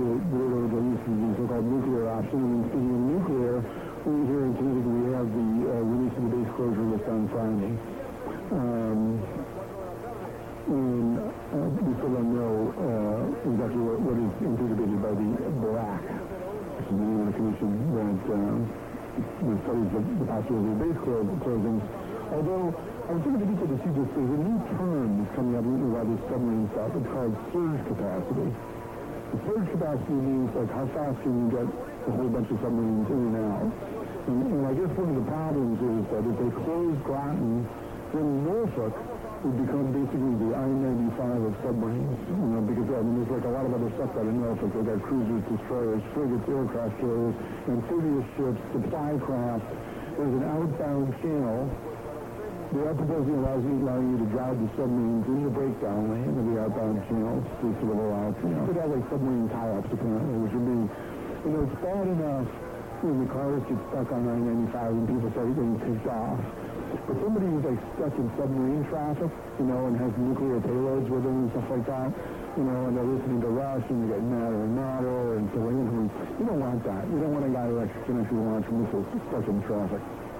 the use of the so-called nuclear option. And speaking of nuclear, here in Connecticut we have the release of the base closure list on Friday. And we still don't know exactly what is anticipated by the BRAC, which is the name of the commission that studies the possibility of base closings. Although, I was thinking to see this, there's a new term that's coming up by this submarine stuff. It's called surge capacity. The surge capacity means, like, how fast can you get a whole bunch of submarines in and out? And I guess one of the problems is that if they close Groton, then Norfolk would become basically the I-95 of submarines, because there's like a lot of other stuff out in Norfolk. They've got cruisers, destroyers, frigates, aircraft carriers, amphibious ships, supply craft. There's an outbound channel. They are proposing allowing you to drive the submarines in the breakdown lane of the outbound channels to sort of allow, could have like submarine tie-ups apparently, which would be, it's bad enough when the cars get stuck on I-95 and people start getting picked off. But somebody who's like stuck in submarine traffic, and has nuclear payloads with them and stuff like that, and they're listening to Rush and they're getting madder and madder, and so you don't want that. You don't want a guy who can actually launch missiles stuck in traffic.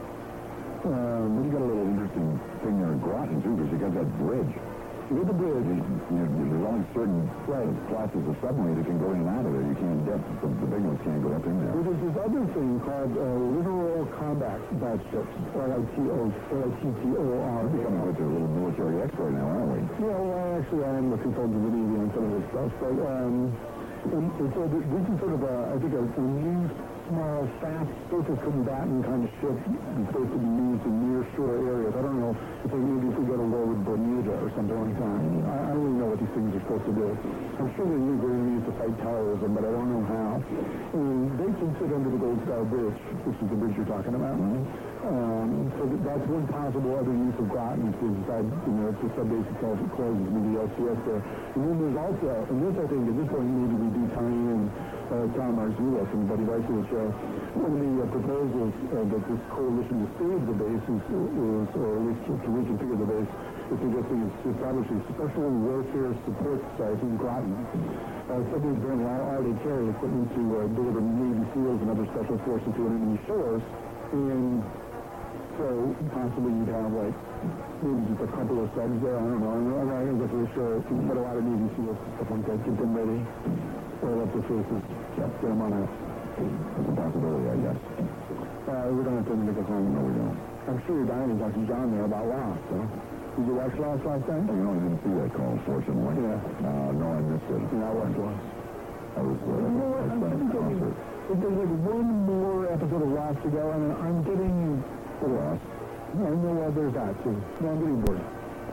You got a little interesting thing there in Groton, too, because you got that bridge. You get the bridge. There's only certain classes of submarine that can go in and out of there. You can't get, the big ones can't go up in there. Well, there's this other thing called Littoral Combat Ships, LITTOR. We're becoming a little military expert now, aren't we? Yeah, well, actually, I am a consultant of the Navy on some of this stuff. But, and so this is sort of, I think, a new, small, fast, surface combatant kind of ship that's supposed to be used in near-shore areas. I don't know if maybe if we go to war with Bermuda or something like that. I don't really know what these things are supposed to do. I'm sure they're going to be used to fight terrorism, but I don't know how. And they can sit under the Gold Star Bridge, which is the bridge you're talking about. So that's one possible other use of Groton to decide, if the sub-base itself closes with the LCS there. And then there's also, and this I think at this point maybe we do tie in Tom Marzullo from Buddy Weiss's one of the proposals that this coalition to save the base is, or at least to reconfigure the base, is suggesting it's to establish a special warfare support site in Groton. Something that's already carry equipment to deliver Navy SEALs and other special forces to enemy shores. And so possibly you'd have maybe just a couple of subs there. I don't know. I'm not exactly sure. But a lot of Navy SEALs, stuff like that, get them ready, oil up their faces, get them on out. That's a possibility, I guess. We don't have to make a home. No, we don't. I'm sure you're dying to talk to John there about Lost, so. Did you watch Lost last night? I didn't see that call, fortunately. Yeah. No, I missed it. Yeah, I watched Lost. I was concert. There's one more episode of Lost to go, and I'm getting Lost. No, there's that, too. No, I'm getting bored.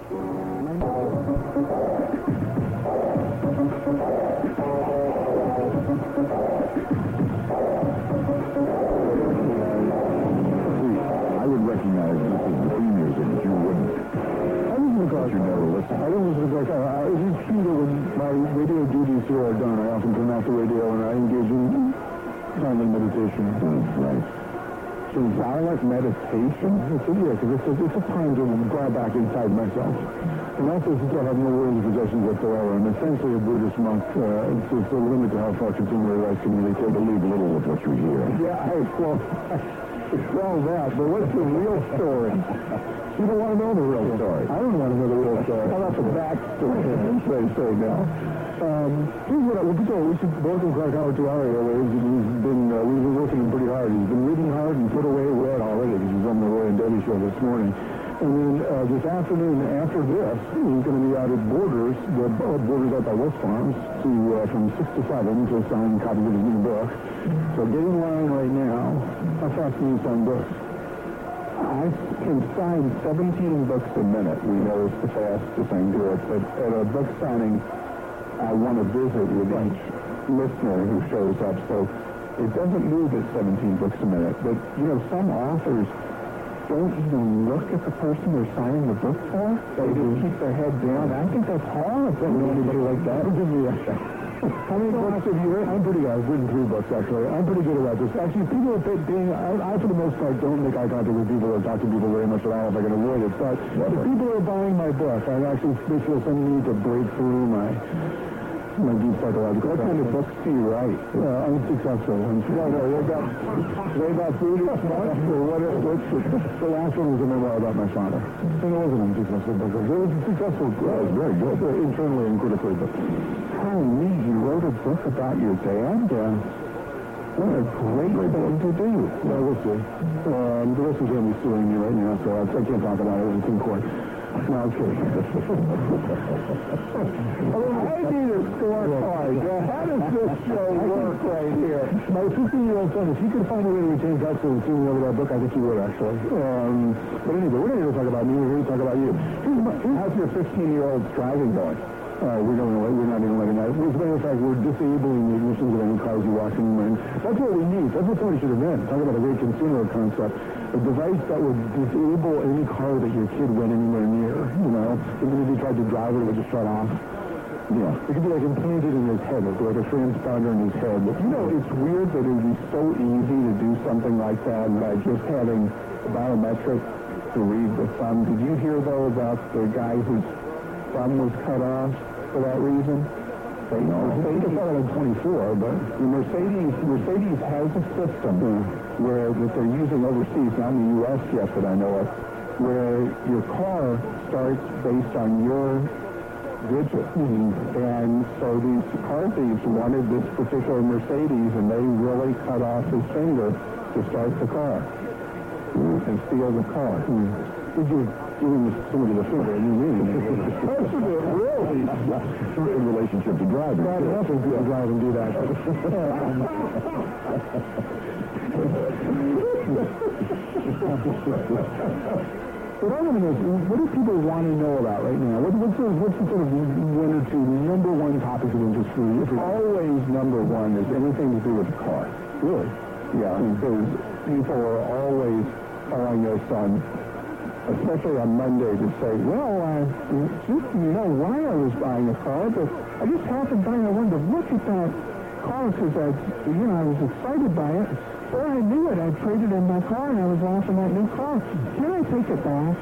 I would recognize this as the theme music, but you wouldn't. I listen to Clark. You never listen. I don't listen to Clark. It is true that when my radio duties here are done, I often turn off the radio and I engage in silent meditation. Right. So silent meditation? Because it's a time to draw back inside myself. And also, since I have no worldly possessions whatsoever, I'm essentially a Buddhist monk. It's a limit to how far consumer life can really take. Believe little of what you hear. Yeah, well, that, but what's the real story? You don't want to know the real story. I don't want to know the real story. How about the backstory? Say now. Here's what we should welcome Clark Howard to our airwaves. We've been working pretty hard. He's been reading hard and put away red already because he's on the Roy and Debbie show this morning. And then this afternoon, after this, he's going to be out at Borders, Borders out by West Farms, from 6 to 7 to sign copies of his new book. So get in line right now. How fast can you sign books? I can sign 17 books a minute. We know it's the fastest thing to it. But at a book signing, I want to visit with each listener who shows up. So it doesn't move at 17 books a minute. But, some authors don't even look at the person they're signing the book for. They just keep their head down. I think that's horrible. I don't know anybody like that. How many books have you written? I'm pretty good. I've written 3 books, actually. I'm pretty good about this. Actually, people are being, I for the most part, don't make eye contact with people or talk to people very much at all if I can avoid it. But if people are buying my book, I actually feel some need to break through my my deep psychological. What kind of books do you write? Unsuccessful. They about food and smart, or what's the last one was a memoir about my father. And it was an unsuccessful book. It was a successful, it was very good, internally and critically, but how neat, you wrote a book about your dad? Yeah. What a great thing to do. Yeah, we'll see. The rest of the family's suing me right now, so I can't talk about it. It's in court. No, I'm kidding. I need a scorecard. How does this show work right here? My 15-year-old son, if he could find a way to retain Texas and see me over that book, I think he would, actually. But anyway, we're not here to talk about me. We're here to talk about you. How's your 15-year-old's driving going? We're not even letting that. As a matter of fact, we're disabling the ignitions of any cars you watch anymore. That's what we need. That's what somebody should have done. Talk about a great consumer concept. A device that would disable any car that your kid went anywhere near, you know? Even if he tried to drive it, it would just shut off. Yeah. It could be like implanted in his head, like a transponder in his head. You know, it's weird that it would be so easy to do something like that by just having biometric to read the thumb. Did you hear, though, about the guy whose thumb was cut off for that reason? Mercedes thought like 24, but Mercedes has a system where that they're using overseas, not in the U.S. yet that I know of, where your car starts based on your digit. And so these car thieves wanted this particular Mercedes, and they really cut off his finger to start the car and steal the car. Did you giving somebody the finger? You mean? That's really in relationship to driving. God help him to drive and do that. What I want to know is, what do people want to know about right now? What's the sort of one or two number one topics of interest for you? Always number one is anything to do with the car. Really? Yeah, because people are always calling their son, especially on Monday, to say, well, just know why I was buying a car, but I just happened by, I wanted to look at that car because I was excited by it. Before I knew it, I traded in my car and I was off in that new car. Can I take it back?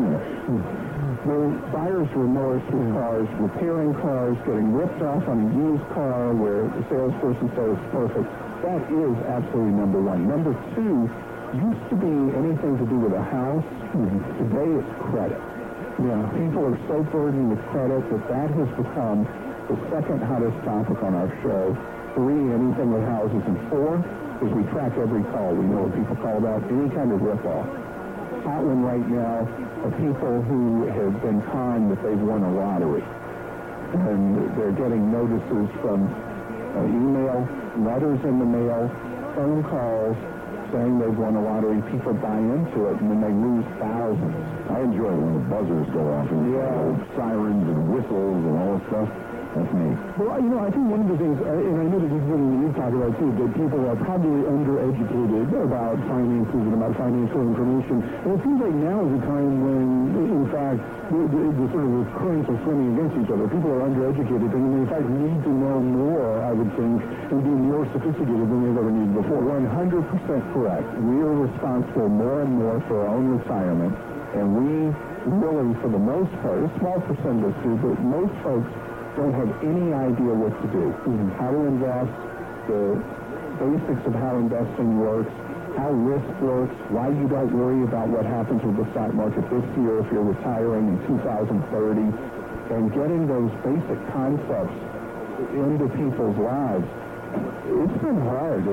The buyer's remorse with cars, repairing cars, getting ripped off on a used car where the salesperson says it's perfect. That is absolutely number one. Number two used to be anything to do with a house. Today it's credit. Yeah, people are so burdened with credit that has become the second hottest topic on our show. 3, anything with houses, and 4, is we track every call. We know what people call about any kind of ripoff. Hot one right now are people who have been conned that they've won a lottery. And they're getting notices from email, letters in the mail, phone calls, saying they've won a lottery. People buy into it, and then they lose thousands. I enjoy when the buzzers go off and sirens and whistles and all that stuff. That's me. Well, I think one of the things, and I know that this is something that you've talked about too, that people are probably undereducated about finances and about financial information. And it seems like now is a time when, in fact, the sort of the currents are swimming against each other. People are undereducated and in fact need to know more, I would think, and be more sophisticated than they've ever needed before. 100% correct. We are responsible more and more for our own retirement, and we really, for the most part, a small percent of us do, but most folks don't have any idea what to do. How to invest, the basics of how investing works, how risk works, why you don't worry about what happens with the stock market this year if you're retiring in 2030, and getting those basic concepts into people's lives. It's been hard.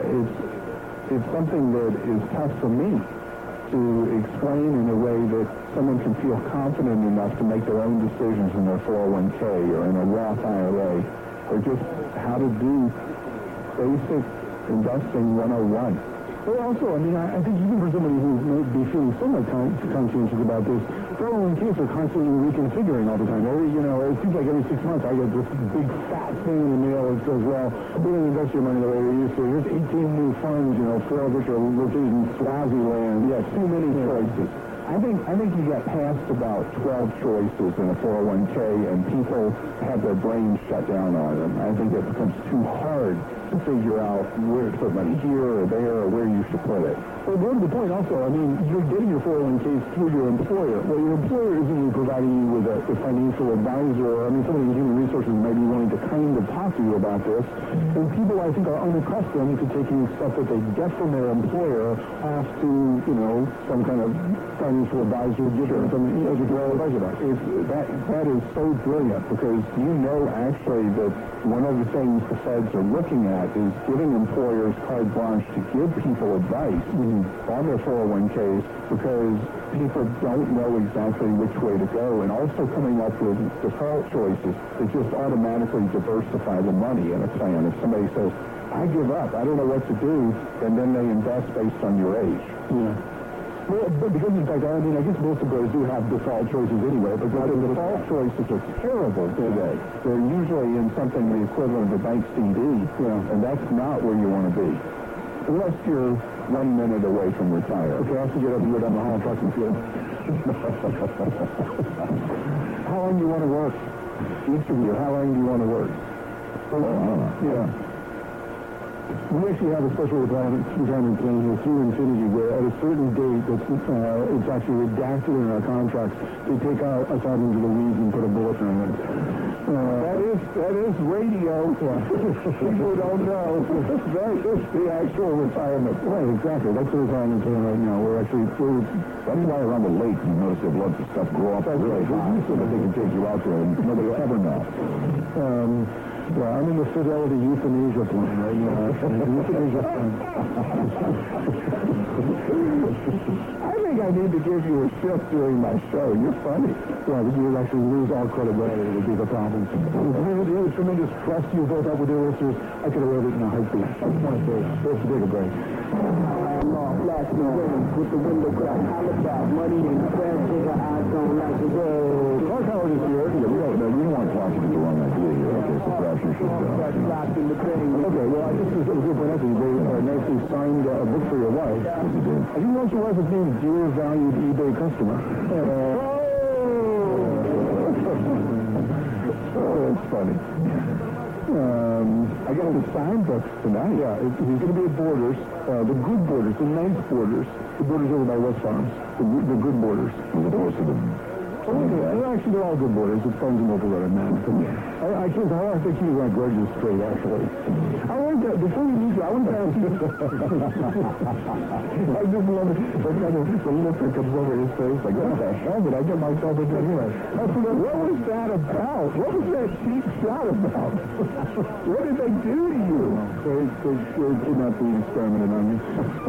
It's something that is tough for me to explain in a way that someone can feel confident enough to make their own decisions in their 401k or in a Roth IRA, or just how to do basic investing 101. Well, also, I think even for somebody who may be feeling somewhat conscientious about this, 401ks are constantly reconfiguring all the time. It seems like every 6 months I get this big fat thing in the mail that says, well, we don't invest your money the way we used to. Here's 18 new funds, 4 of which are located in Swaziland. Yeah, too many choices. I think you get past about 12 choices in a 401k, and people have their brains shut down on them. I think it becomes too hard to figure out where to put money here or there or where you should put it. Well, more to the point also, I mean, you're getting your 401ks through your employer. Well, your employer isn't really providing you with a financial advisor, or, I mean, somebody in human resources may be willing to kind of talk to you about this. And people, I think, are unaccustomed to taking stuff that they get from their employer off to, you know, some kind of financial advisor, give them some educational advice about it. That is so brilliant, because you know actually that one of the things the feds are looking at is giving employers carte blanche to give people advice on their 401ks, because people don't know exactly which way to go, and also coming up with default choices that just automatically diversify the money in a plan. If somebody says, I give up, I don't know what to do, and then they invest based on your age. Yeah. Well, but because, in fact, I mean, I guess most employers do have default choices anyway, but the default choices are terrible today. They're usually in something the equivalent of a bank CD, and that's not where you want to be, unless you're 1 minute away from retire. Okay, I have to get up and go down the hall and talk to you. How long do you want to work? Each of you, how long do you want to work? Well, I don't know. Yeah. We actually have a special retirement plan here through Infinity, where at a certain date that's it's actually redacted in our contracts. They take us out into the weeds and put a bulletin in it. That is radio. People don't know. That is the actual retirement. Right, exactly. That's the retirement plan right now. That's why around the lake you notice they have lots of stuff grow up really high so that they can take you out there and nobody will ever know. Yeah, I'm in the Fidelity Euthanasia plan right now. Euthanasia plan. I think I need to give you a shift during my show. You're funny. Yeah, but you would actually lose all credibility would be the problem. The tremendous trust you built up with your listeners, I could have wrote it in a heartbeat. I just want to say, let's take a break. Black women with the window crack, holla about money and crash, nigga, I don't like it. Clark Howard is here. Yeah, we don't want to talk to the wrong idea here. Okay, so perhaps you should okay, well, I guess it was a good point. They nicely signed a book for your wife. Yes, you did. I think also your wife is named Dear Valued eBay Customer. That's funny. I got the signed books tonight. Yeah, he's going to be at Borders, the good Borders, the nice Borders, the Borders over by West Farms, the good Borders. As opposed to the... Actually, they're all good Borders. It's Farms and Local Red, man. I can't tell. I think he was grudges straight, actually. I want to, before we meet you, I want to ask you... I just love it. That kind of the look that comes over his face, like, what the hell did I get myself into here? What was that about? What was that cheap shot about? What did they do to you? They did not be experimented on me.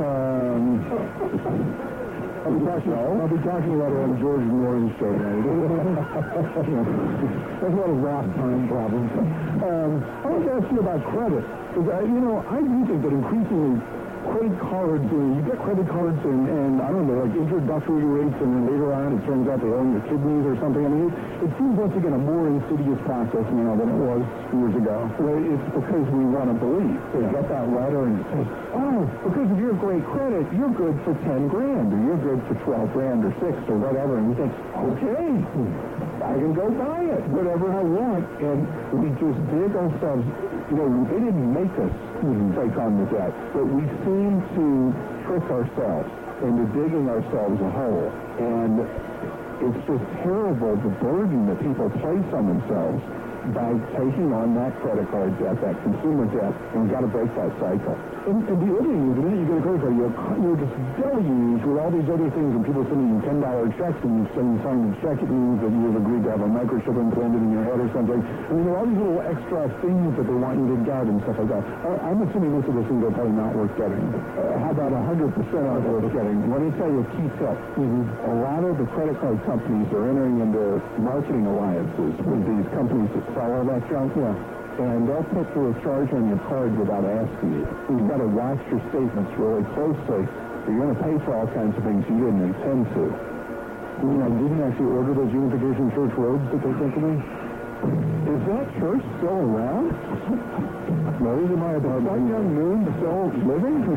I'll be talking about it on George Moore's show tonight. There's a lot of lost time problems. I want to ask you about credit. Because, I do think that increasingly credit cards, you get credit cards and I don't know, like introductory rates, and then later on it turns out they own your kidneys or something. I mean, it seems once again a more insidious process now than it was years ago. Well, it's because we want to believe. So you get that letter and it says, oh, because of your great credit, you're good for 10 grand, or you're good for 12 grand or 6 or whatever. And you think, okay, I can go buy it, whatever I want. And we just dig ourselves, they didn't make us take on the debt, but we seem to trick ourselves into digging ourselves a hole. And it's just terrible, the burden that people place on themselves by taking on that credit card debt, that consumer debt, and we've got to break that cycle. And the other thing is, the minute you get a credit card, you're just deluged with all these other things, and people sending you $10 checks, and you sign the check, it means that you've agreed to have a microchip implanted in your head or something. I mean, there are all these little extra things that they want you to get and stuff like that. I'm assuming most of those things are probably not worth getting. How about 100% aren't worth getting? Let me tell you a key tip. A lot of the credit card companies are entering into marketing alliances with these companies that sell all that junk. And they'll put through a charge on your card without asking you. You've got to watch your statements really closely. You're going to pay for all kinds of things you didn't intend to. You mean I didn't actually order those Unification Church robes that they sent to me? Is that church still around? No, these are my apartment. Is that young moon still living?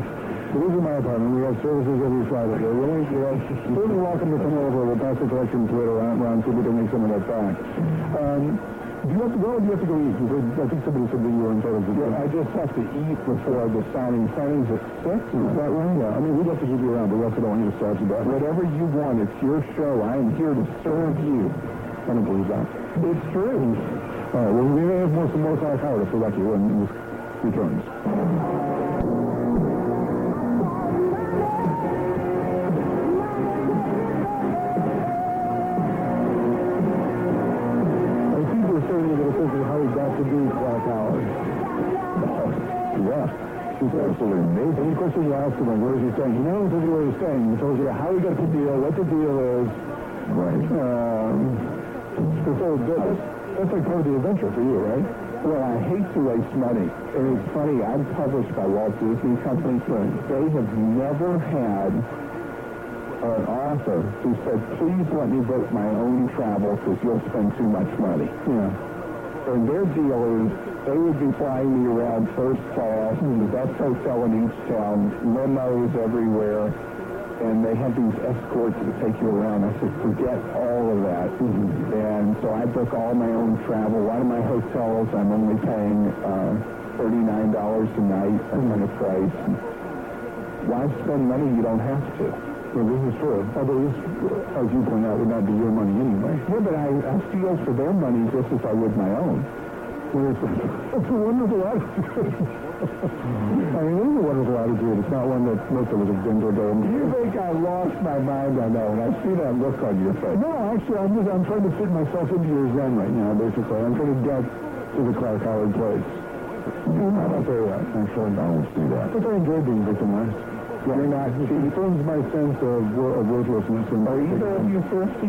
So this is my apartment. We have services every Friday. You're certainly welcome to come over. We'll pass the collections later on so we can make some of that back. Do you have to go or do you have to go eat? I think somebody said that you were entitled to. Yeah, I just have to eat before the signing. Signing's at 6, is that right? Yeah, I mean, we'd love to keep you around, but we also don't want you to starve to death. Whatever you want, it's your show. I am here to serve you. I don't believe that. It's true. All right, well, we may have some more Clark Howard if we're lucky when this returns. To do Clark Howard. Yeah. She's absolutely amazing. And of course, you asked him, where is he staying? He not only told you where he's staying, he told you how he got the deal, what the deal is. Right. That's like part of the adventure for you, right? Well, I hate to waste money. And it's funny, I'm published by Walt Disney Company. They have never had an author who said, please let me book my own travel because you'll spend too much money. Yeah. And their deal is they would be flying me around first class, the best hotel in each town, limos everywhere, and they have these escorts that take you around. I said, forget all of that. And so I book all my own travel. One of my hotels, I'm only paying $39 a night, that kind of price. Why spend money you don't have to? Well, this is true. Although this, as you point out, would not be your money anyway. Yeah, but I feel for their money just as I would my own. Well, it's a wonderful attitude. I mean, it is a wonderful attitude. It's not one that most of us have been to. Do you think I lost my mind on that one? I see that look on your face. No, actually, I'm trying to fit myself into your zen right now, basically. I'm trying to get to the Clark Howard place. I'm not there yet. Actually, I don't see that. But I enjoy being victimized. Yeah. You're not. It confirms my sense of worthlessness. And are either of you thirsty?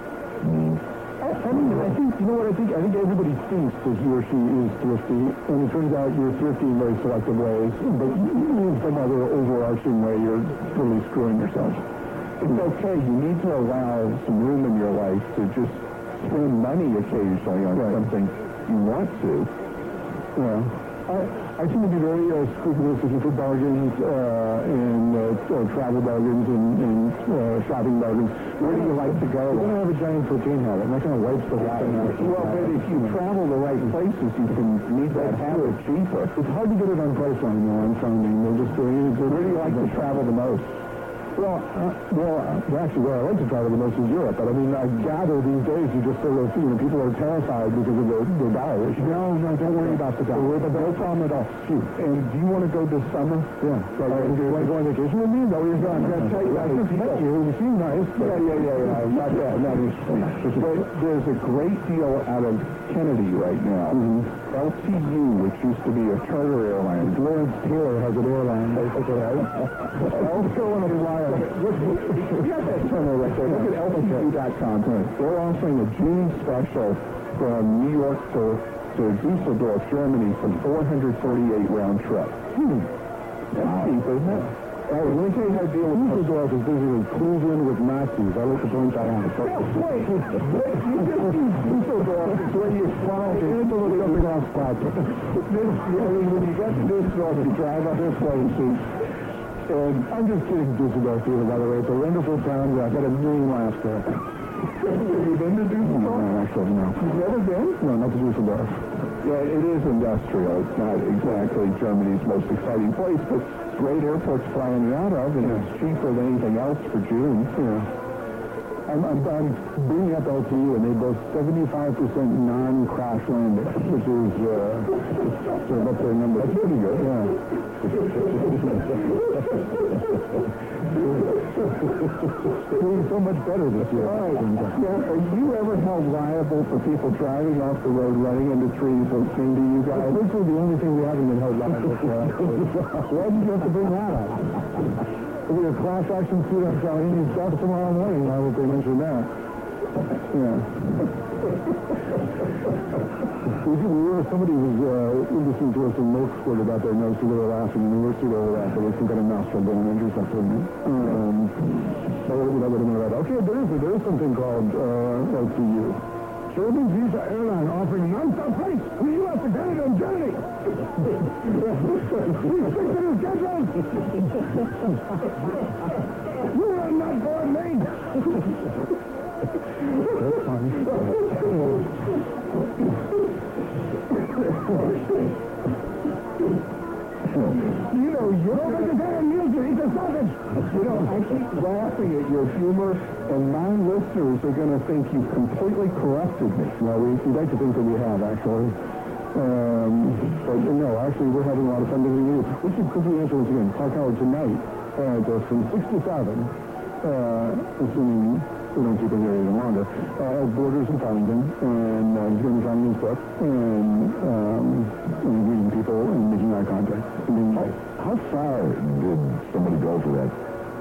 I mean, I think, you know what, I think everybody thinks that he or she is thrifty, and it turns out you're thrifty in very selective ways, but in some other overarching way, you're really screwing yourself. It's okay. You need to allow some room in your life to just spend money occasionally on something you want to. Yeah. I seem to be very scrupulous looking for bargains and travel bargains and shopping bargains. Where do you like to go? We're going to have a giant protein habit, and that kind of wipes the whole thing out. Well, but if you travel the right places, you can meet that habit cheaper. It's hard to get it on Priceline, I'm finding. Where do you like to travel the most? Well, actually, where I like to travel the most is Europe. But I mean, I gather these days you just sort of, people are terrified because of the dollar issue. No, don't worry about the dollar. No problem at all. Shoot. And do you want to go this summer? Yeah. So you want to go on vacation with me? Is that what you're saying? I'm going to tell you. I just met you. You seem nice. Yeah. Not that. There's a great deal out of Kennedy right now. LTU, which used to be a charter airline. Lawrence Taylor has an airline. Also on a flyer. You got that terminal right there. Look at LTU.com. They're offering a June special from New York to Dusseldorf, Germany, for 448 round trip. That's cheap, isn't it? Let me tell you how to deal with Dusseldorf is basically Cleveland with Nazis. I like to point that out. Wait, you just use Dusseldorf is where you fly into the jumping off spot. When you get to Dusseldorf, you drive up this place. And I'm just kidding, Dusseldorf, by the way. It's a wonderful town. I've had a million laughs there. Have you been to Dusseldorf? No, actually, no. You've never been? No, not to Dusseldorf. Yeah, it is industrial. It's not exactly Germany's most exciting place, but great airports flying out of, and it's cheaper than anything else for June. Yeah. I'm bringing up LTU, and they boast 75% non-crash landing, which is sort of up their number. That's pretty good. Yeah. Doing so much better this year. All right. Yeah. Are you ever held liable for people driving off the road, running into trees, or seem to you guys? This is the only thing we haven't been held liable for. Why did you have to bring that up? There'll be a class action suit on Charlene's stuff tomorrow morning. Why would they mention that? Yeah. Somebody was listening to us in Milksport about their nose, so they were laughing, and we were sort of that, but they got a nostril damage or something. So I would have known that. Okay, there is something called LTU. Cherubim Visa Airline offering non-stop flights from the U.S. to Canada and Johnny! Please fix it in schedules! You are not for me! That's funny. You know, you're vegetarian music. He's a sausage. You know, I keep laughing at your humor, and my listeners are going to think you've completely corrupted me. Well, we'd like to think that we have, actually. But no, actually, we're having a lot of fun visiting you. We should quickly answer this again. Clark Howard tonight from 6 to 7, assuming we don't keep it here even longer, at Borders in Farmington, and he's going to be signing his book, and reading people and making eye contact. How far did somebody go for that?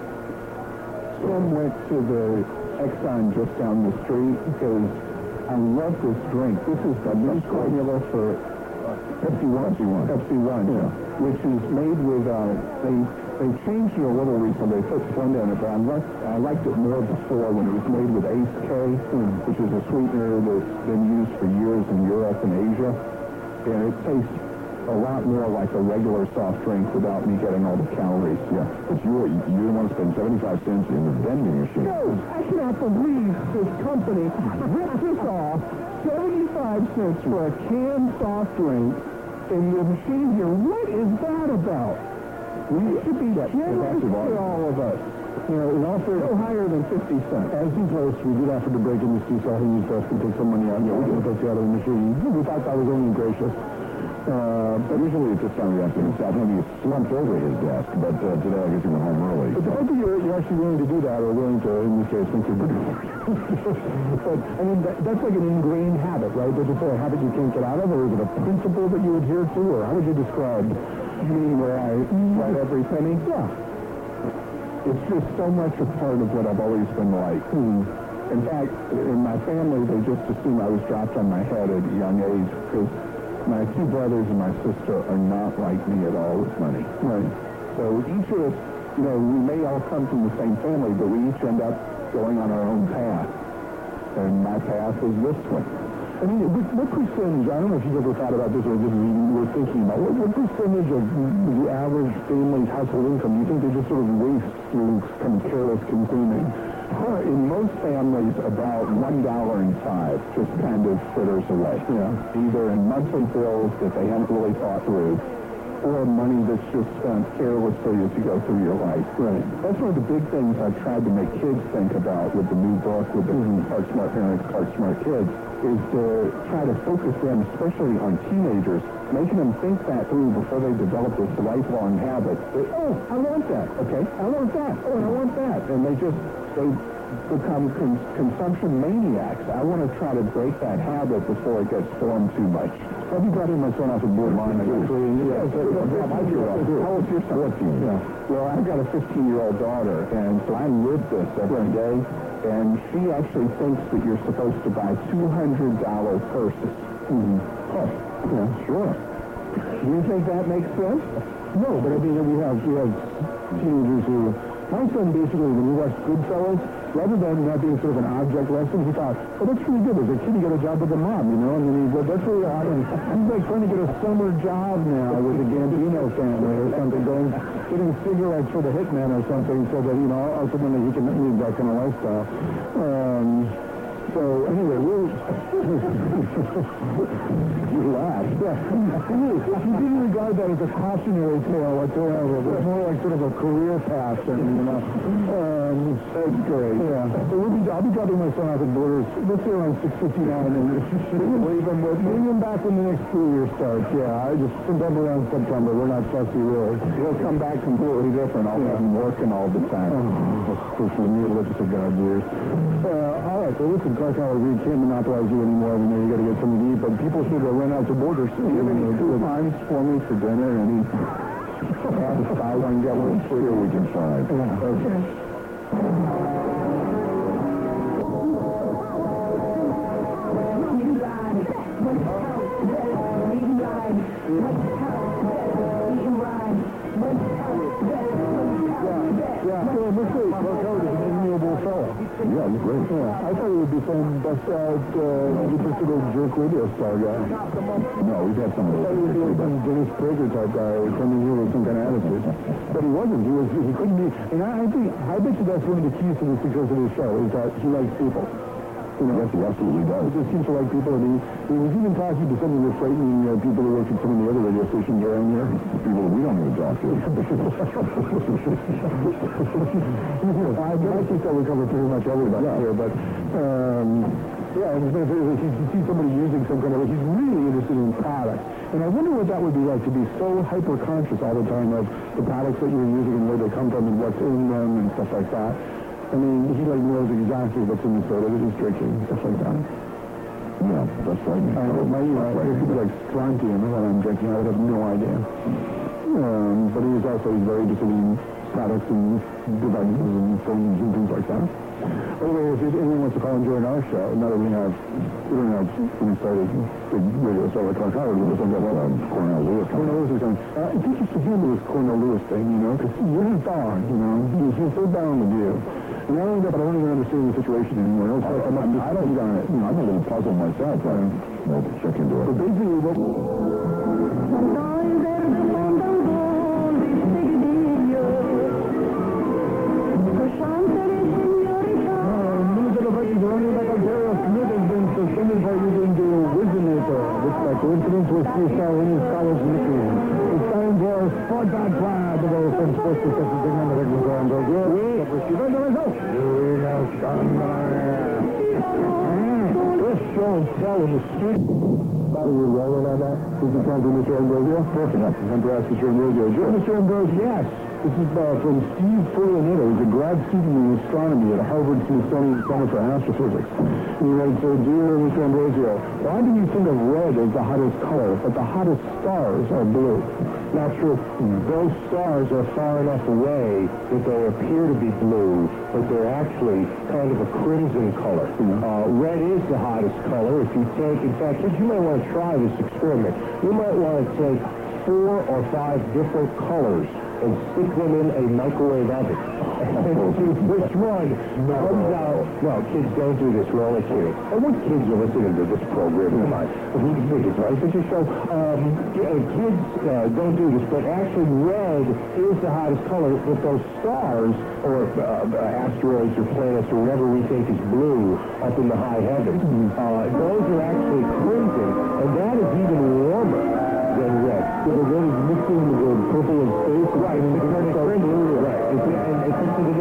Some went to the Exxon just down the street because I love this drink. This is the new formula for Pepsi One, yeah, which is made with, they changed it a little recently. They put Splenda in it, but I liked it more before when it was made with Ace K, which is a sweetener that's been used for years in Europe and Asia. And it tastes a lot more like a regular soft drink without me getting all the calories. Yeah. But you didn't want to spend 75 cents in the vending machine. No, I cannot believe this company ripped us off 75 cents for a canned soft drink in the machine here. What is that about? We should be generous to all of us. You know, in all fairness, no higher than 50 cents. As he close, we did offer to break in this tea so he used us to take some money out. Yeah, we can take you out of the machine. We thought that was only gracious. But usually at this time of the afternoon, South, maybe he slumped over his desk, but today I guess he went home early. But the fact that you're actually willing to do that, or willing to, in this case, make your but, I mean, that's like an ingrained habit, right? Is it a habit you can't get out of, or is it a principle that you adhere to, or how would you describe? You mean where I write every penny? Yeah. It's just so much a part of what I've always been like. In fact, in my family, they just assume I was dropped on my head at a young age, because my two brothers and my sister are not like me at all with money. Right. So each of us, you know, we may all come from the same family, but we each end up going on our own path. And my path is this one. I mean, what percentage, I don't know if you've ever thought about this or just were thinking about, what percentage of the average family's household income do you think they just sort of waste through kind of careless consuming? In most families, about $1.05 just kind of fritters away. Yeah. Either in monthly bills that they haven't really thought through, or money that's just spent carelessly as you go through your life. Right. That's one of the big things I've tried to make kids think about with the new book, with the Clark Smart Parents, Clark Smart Kids, is to try to focus them, especially on teenagers, making them think that through before they develop this lifelong habit. That, oh, I want that. Okay, I want that. Oh, and I want that. And they become consumption maniacs. I want to try to break that habit before it gets formed too much. Have you brought in my son off the board line? How old is your son? 14. Yeah. Well, I've got a 15-year-old daughter, and so I live this every day, and she actually thinks that you're supposed to buy $200 purses. Oh, yeah, sure. Do you think that makes sense? No, but I mean, we have teenagers who, my son basically, when he watched Goodfellas, rather than that being sort of an object lesson, he thought, oh, that's really good. As a kid, you get a job with the mob, you know? And then he said, that's really odd. And he's like trying to get a summer job now with the Gambino family or something, getting cigarettes for the hitman or something so that, you know, ultimately he can live that kind of lifestyle. So, anyway, you laughed. Yeah. He didn't regard that as a cautionary tale whatsoever. It was more like sort of a career passion, you know. That's great. Yeah. So I'll be dropping my son off at Borders. Let's say around 6:59, and leave him back when the next school year starts. Yeah, sometime around September. We're not fussy, really. He'll come back completely different. I'll have him working all the time. For the religious of God's years. All right, so listen, Clark Howard, we can't monopolize you anymore. We know you got to get something to eat, but people should run out to Borders. Do you have any coupons for me for dinner? Any buy one, get one free, or we can try? Yeah. Okay. Yeah, so let's say Clark Howard is an amiable fellow. Yeah, Yeah, it's great. Yeah, I thought it would be some bust-out, egotistical jerk radio star guy. No, we've had some of those. I thought he would be some Dennis Prager type guy or coming here with some kind of attitude. But he wasn't. He couldn't be. And I bet you that's one of the keys to the success of his show is that he likes people. You know, yes, he absolutely does. He just seems to like people, and he was even talking to some of the frightening people who work at some of the other radio stations around here. People we don't even talk to. I think that would cover pretty much everybody here, but yeah, and you see somebody using some kind of, he's really interested in products. And I wonder what that would be like to be so hyper-conscious all the time of the products that you're using and where they come from and what's in them and stuff like that. I mean, he knows exactly what's in the soda that he's drinking and stuff like that. Yeah, that's right. If people like strontium and what I'm drinking, I would have no idea. But he's very interested in products and devices and phones and things like that. Anyway, if anyone wants to call and join our show, now that we don't have an excited big radio star like Clark Howard with us, I've got Cornell Lewis. Cornell Lewis is going, it's interesting to hear this Cornell Lewis thing, you know, because you're his dog, you know, he's so down with you. And not only that, but I don't even understand the situation anymore. I don't get on it. You know, I'm a little puzzled myself. I have to check into it. But basically, what... Suspended by using the originator, which by coincidence was freestyle in his college nickname. It's time for Sport Dog Pride, the voice from Sports Detective Segment of Regular Ground Dog. Yes, receiver the result. This show and tell in the street. Are you rolling on that? This is time for Mr. Ambrosio? Perfect. I'm to ask Mr. Ambrosio. Mr. Ambrosio, yes. This is from Steve Furlanetto. He's a grad student in astronomy at Harvard Smithsonian Center for Astrophysics. And he writes, Dear Mr. Ambrosio, why do you think of red as the hottest color, but the hottest stars are blue? Not true. Those stars are far enough away that they appear to be blue, but they're actually kind of a crimson color. Red is the hottest color. If you take, in fact, you might want to try this experiment. You might want to take 4 or 5 different colors and stick them in a microwave oven. And see which one comes out. No, kids don't do this. We're only kidding. And what kids are listening to this program? Come on. Who do you think it's right? It's just so kids don't do this, but actually red is the hottest color, but those stars or asteroids or planets or whatever we think is blue up in the high heavens, those are actually crimson, and that is even warmer than red. So the red is mixing with the purple and space. Right, it's turning crimson. Right. It's into the